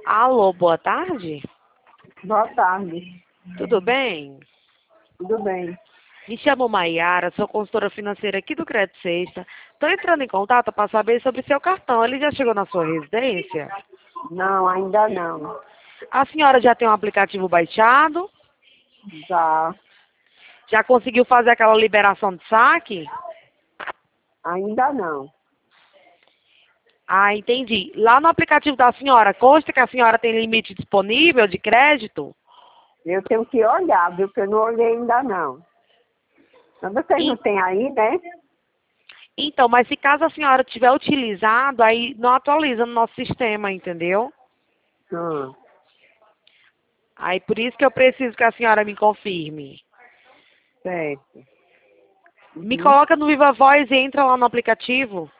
Alô, boa tarde. Boa tarde. Tudo bem? Tudo bem? Me chamo Maiara, sou consultora financeira aqui do Crédito Sexta. Estou entrando em contato para saber sobre seu cartão. Ele já chegou na sua residência? Não, ainda não. A senhora já tem um aplicativo baixado? Já. Já conseguiu fazer aquela liberação de saque? Ainda não. Ah, entendi. Lá no aplicativo da senhora, consta que a senhora tem limite disponível de crédito? Eu tenho que olhar, viu? Porque eu não olhei ainda não. Mas vocês não têm aí, né? Então, mas se caso a senhora tiver utilizado, aí não atualiza no nosso sistema, entendeu? Hum, Aí por isso que eu preciso que a senhora me confirme. certo. Me coloca no Viva Voz e entra lá no aplicativo.